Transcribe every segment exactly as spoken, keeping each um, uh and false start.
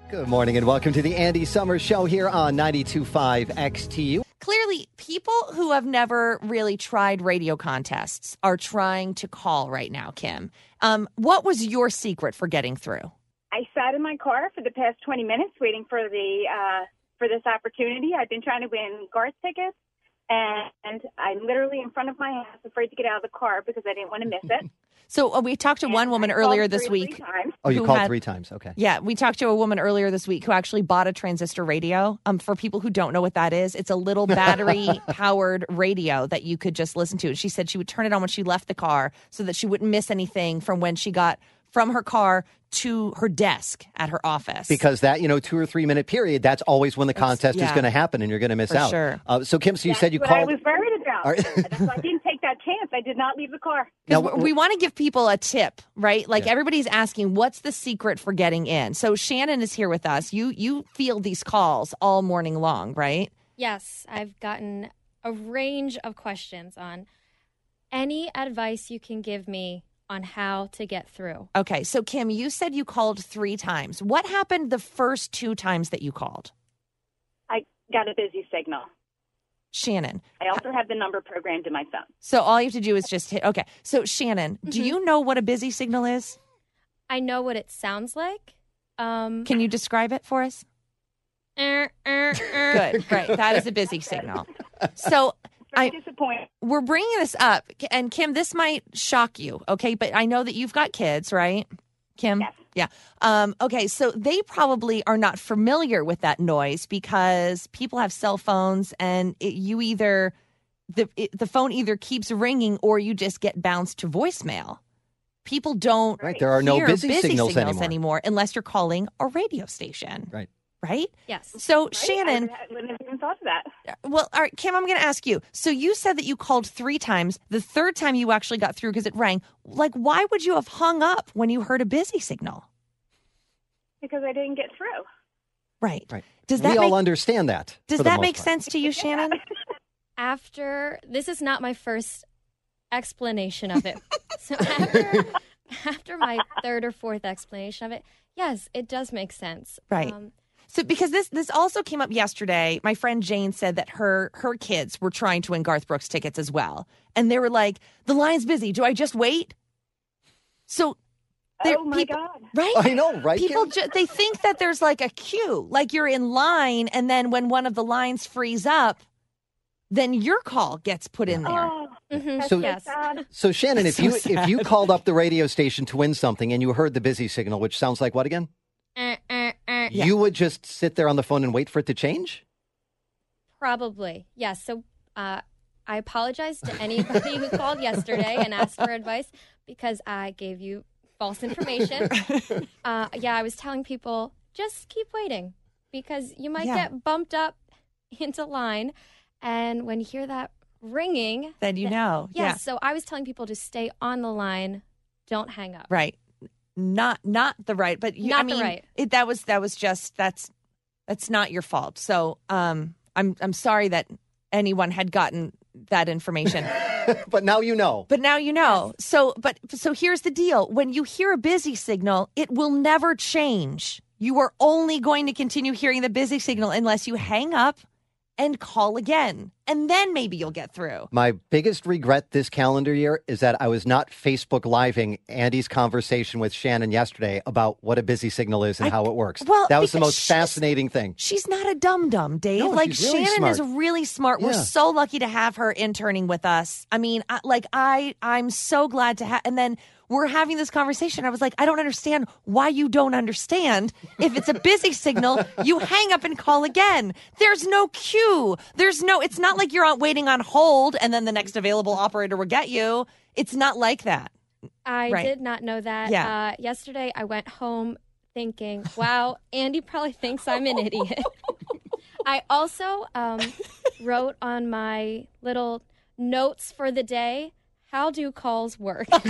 Good morning and welcome to the Andy Summers Show here on ninety-two point five X T U. Clearly, people who have never really tried radio contests are trying to call right now, Kim. Um, what was your secret for getting through? I sat in my car for the past twenty minutes waiting for the uh, for this opportunity. I've been trying to win Garth tickets, and, and I'm literally in front of my house, afraid to get out of the car because I didn't want to miss it. So uh, we talked to And one woman I earlier called this three, week. three times. Oh, you who called had- three times. Okay. Yeah, we talked to a woman earlier this week who actually bought a transistor radio. Um, for people who don't know what that is, it's a little battery-powered radio that you could just listen to. And she said she would turn it on when she left the car so that she wouldn't miss anything from when she got from her car to her desk at her office. Because that, you know, two or three minute period, that's always when the contest yeah. is going to happen and you're going to miss For out. sure. Uh, so, Kim, so you That's said you what called. I was worried about. All right. That's why I didn't take that chance. I did not leave the car. Now, Because we want to give people a tip, right? Like Yeah. everybody's asking, what's the secret for getting in? So Shannon is here with us. You you field these calls all morning long, right? Yes, I've gotten a range of questions on any advice you can give me on how to get through. Okay, so Kim, you said you called three times. What happened the first two times that you called? I got a busy signal. Shannon. I also have the number programmed in my phone. So all you have to do is just hit. Okay, so Shannon, do you know what a busy signal is? I know what it sounds like. Um, Can you describe it for us? er, er, er. Good, right. That is a busy signal. So Very I- disappointed. we're bringing this up, and Kim, this might shock you, okay? But I know that you've got kids, right, Kim? Yes. Yeah. Um, okay, so they probably are not familiar with that noise because people have cell phones, and it, you either the it, the phone either keeps ringing or you just get bounced to voicemail. People don't Right. There are no hear busy, signals, anymore. anymore unless you're calling a radio station, Right. right? Yes. So Right? Shannon. I wouldn't have even thought of that. Well, all right, Kim, I'm going to ask you. So you said that you called three times. The third time you actually got through because it rang. Like, why would you have hung up when you heard a busy signal? Because I didn't get through. Right. Right. Does we that all make, understand that. does for the that most make part. sense to you, Shannon? After, this is not my first explanation of it. So after, after my third or fourth explanation of it, yes, it does make sense. Right. Um, So because this this also came up yesterday, my friend Jane said that her her kids were trying to win Garth Brooks tickets as well. And they were like, the line's busy. Do I just wait? So they're- Oh, my people, God. right? I know, right? People, Kim? ju- they think that there's like a queue, like you're in line, and then when one of the lines frees up, then your call gets put in there. Oh, mhm, that's So- so yes. sad. So, Shannon, if So you sad. if you called up the radio station to win something and you heard the busy signal, which sounds like what again? Er, er, er. Yeah. You would just sit there on the phone and wait for it to change? Probably. Yes. So uh, I apologize to anybody who called yesterday and asked for advice because I gave you false information. uh, yeah, I was telling people, just keep waiting because you might Yeah. get bumped up into line. And when you hear that ringing, Then you th- know. yes. Yeah. So I was telling people to stay on the line. Don't hang up. Right. Not not the right, but you, I Not the mean, right. It, that was that was just that's that's not your fault. So um, I'm I'm sorry that anyone had gotten that information. But now you know. But now you know. So, but so here's the deal. When you hear a busy signal, it will never change. You are only going to continue hearing the busy signal unless you hang up and call again. And then maybe you'll get through. My biggest regret this calendar year is that I was not Facebook Living Andy's conversation with Shannon yesterday about what a busy signal is and I- how it works. well, that was the because most she's- fascinating thing. She's not a dum-dum, Dave. No, like, she's really Shannon is smart. really smart. We're Yeah. so lucky to have her interning with us. I mean, I, like, I, I'm so glad to have, and then we're having this conversation. I was like, I don't understand why you don't understand. If it's a busy signal, you hang up and call again. There's no queue. There's no, it's not like you're out waiting on hold and then the next available operator will get you. It's not like that. I Right. did not know that. Yeah. Uh, yesterday, I went home thinking, wow, Andy probably thinks I'm an idiot. I also um, wrote on my little notes for the day, how do calls work? So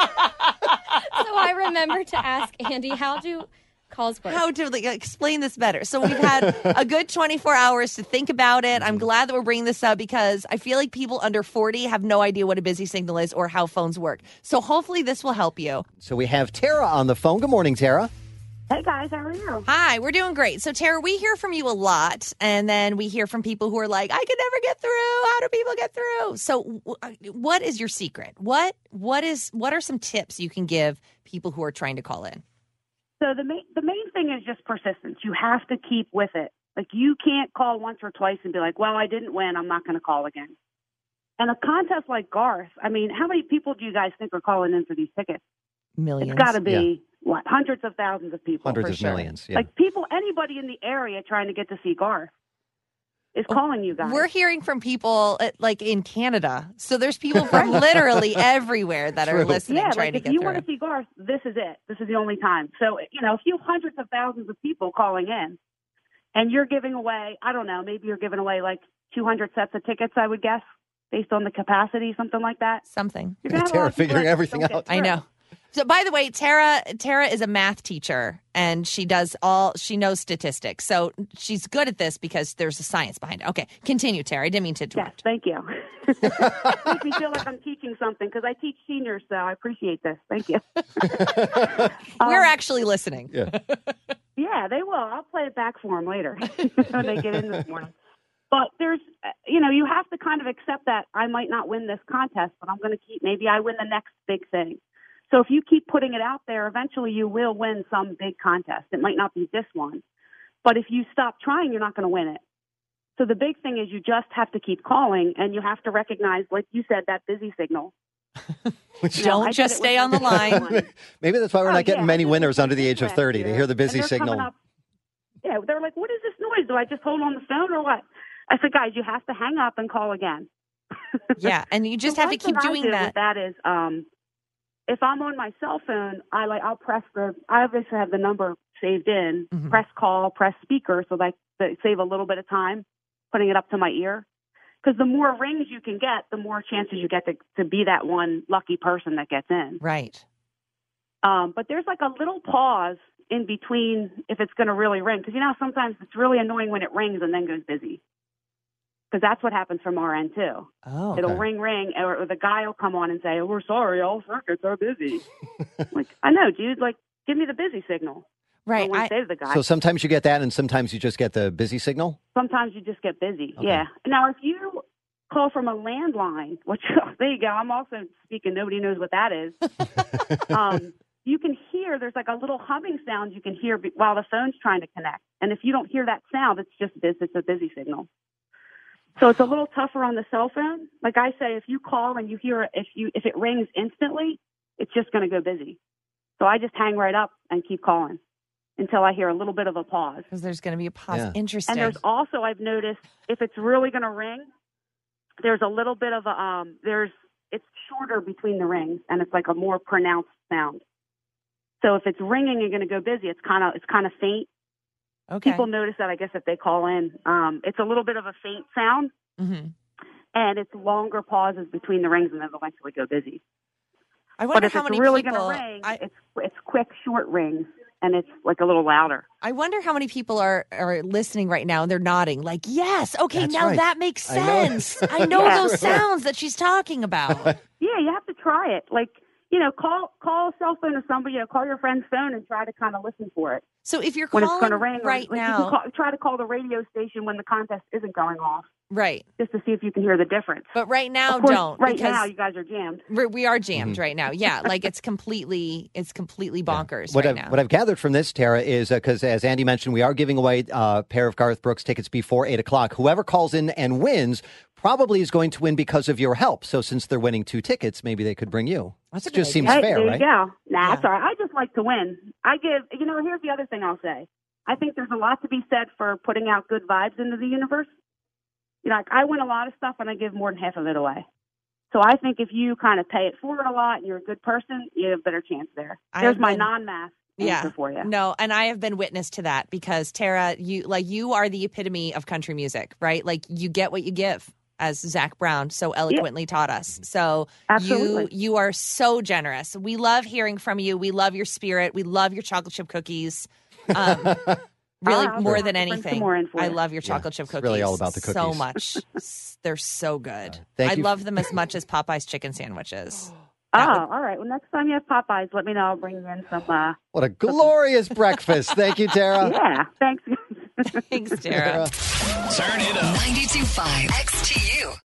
I remember to ask Andy, how do calls work? How to like, explain this better? So we've had a good twenty-four hours to think about it. I'm glad that we're bringing this up because I feel like people under forty have no idea what a busy signal is or how phones work. So hopefully this will help you. So we have Tara on the phone. Good morning, Tara. Hey, guys. How are you? Hi, we're doing great. So, Tara, we hear from you a lot, and then we hear from people who are like, I could never get through. How do people get through? So, w- what is your secret? What what is what are some tips you can give people who are trying to call in? So the main, the main thing is just persistence. You have to keep with it. Like, you can't call once or twice and be like, well, I didn't win. I'm not going to call again. And a contest like Garth, I mean, how many people do you guys think are calling in for these tickets? Millions. It's got to be, Yeah. what, hundreds of thousands of people. Hundreds for of sure. millions. Yeah. Like, people, anybody in the area trying to get to see Garth is calling you guys. We're hearing from people uh, like in Canada. So there's people from literally everywhere that are True. listening, Yeah, trying like to if get you through. want to see Garth, this is it. This is the only time. So, you know, a few hundreds of thousands of people calling in, and you're giving away, I don't know, maybe you're giving away like two hundred sets of tickets, I would guess, based on the capacity, something like that. Something. You're gonna have a Tara lot of people figuring that everything don't get out. I through. know. So, by the way, Tara Tara is a math teacher, and she does all she knows statistics. So she's good at this because there's a science behind it. Okay, continue, Tara. I didn't mean to Yes, interrupt. thank you. Makes me feel like I'm teaching something because I teach seniors, so I appreciate this. Thank you. We're Um, actually listening. Yeah. Yeah, they will. I'll play it back for them later when they get in this morning. But there's, uh, you know, you have to kind of accept that I might not win this contest, but I'm going to keep, maybe I win the next big thing. So if you keep putting it out there, eventually you will win some big contest. It might not be this one, but if you stop trying, you're not going to win it. So the big thing is you just have to keep calling, and you have to recognize, like you said, that busy signal. Which You know, Don't I just said it stay was on the the line. one. Maybe that's why we're Oh, not getting yeah, many I did winners the under the same age of last thirty. They year, hear the busy and they're coming signal. up- yeah, they're like, what is this noise? Do I just hold on the phone or what? I said, guys, you have to hang up and call again. Yeah, and you just The have to one keep thing I doing do that. With that is, um, if I'm on my cell phone, I like I'll press the. I obviously have the number saved in. Mhm. Press call, press speaker, so that that save a little bit of time putting it up to my ear. Because the more rings you can get, the more chances you get to to be that one lucky person that gets in. Right. Um, but there's like a little pause in between if it's going to really ring. Because, you know, sometimes it's really annoying when it rings and then goes busy. Because that's what happens from our end, too. Oh. It'll Okay. ring, ring, or, or the guy will come on and say, oh, we're sorry, all circuits are busy. Like, I know, dude. Like, give me the busy signal. Right. I want I, to say to the guy. So sometimes you get that, and sometimes you just get the busy signal. Sometimes you just get busy. Okay. Yeah. Now, if you call from a landline, which, there you go. I'm also speaking. Nobody knows what that is. um, you can hear there's like a little humming sound you can hear be- while the phone's trying to connect. And if you don't hear that sound, it's just this. It's a busy signal. So it's a little tougher on the cell phone. Like I say, if you call and you hear it, if you if it rings instantly, it's just going to go busy. So I just hang right up and keep calling until I hear a little bit of a pause. because there's going to be a pause. Yeah. Interesting. And there's also, I've noticed, if it's really going to ring, there's a little bit of a, um, there's, it's shorter between the rings, and it's like a more pronounced sound. So if it's ringing and going to go busy, it's kind of, it's kind of faint. okay. People notice that, I guess, if they call in. Um, it's a little bit of a faint sound, hmm and it's longer pauses between the rings, and then they'll eventually go busy. I But wonder if how it's many really people. going to ring, I, it's it's quick, short rings, and it's like a little louder. I wonder how many people are, are listening right now and they're nodding like, yes, okay, That's now right. that makes I know. sense. I know, Yeah. those sounds that she's talking about. Yeah, you have to try it. Like, you know, call call a cell phone to somebody, you know, call your friend's phone and try to kind of listen for it So if you're when calling it's going to ring. or, right like, you now, can call, try to call the radio station when the contest isn't going off, right. just to see if you can hear the difference. But right now, Of course, don't. Right because now, you guys are jammed. we're, we are jammed Mhm. right now. Yeah, like it's completely, it's completely bonkers What right I've, now. what I've gathered from this, Tara, is because as Andy mentioned, we are giving away a pair of Garth Brooks tickets before eight o'clock. Whoever calls in and wins probably is going to win because of your help. So since they're winning two tickets, maybe they could bring you. That's a It good just idea. seems Hey, fair, there right? you go. Nah, Yeah. that's all right. I just like to win. I give, you know, here's the other thing I'll say. I think there's a lot to be said for putting out good vibes into the universe. You know, like I win a lot of stuff and I give more than half of it away. So I think if you kind of pay it forward a lot and you're a good person, you have a better chance there. I There's have my been- non-math Yeah. answer for you. No, and I have been witness to that because Tara, you like you are the epitome of country music, right? Like you get what you give, as Zach Brown so eloquently taught us. So Absolutely. you you are so generous. We love hearing from you. We love your spirit. We love your chocolate chip cookies. Um, really, I'll more have than to bring some anything, more in for I you. love your Yeah, chocolate chip it's cookies. really all about the so cookies. much. S- They're so good. thank I you. love them as much as Popeye's chicken sandwiches. Oh, all right. Well, next time you have Popeyes, let me know. I'll bring you in some. Uh, What a glorious breakfast. Thank you, Tara. yeah. Thanks. Thanks, Tara. Turn it up. ninety-two point five X T U.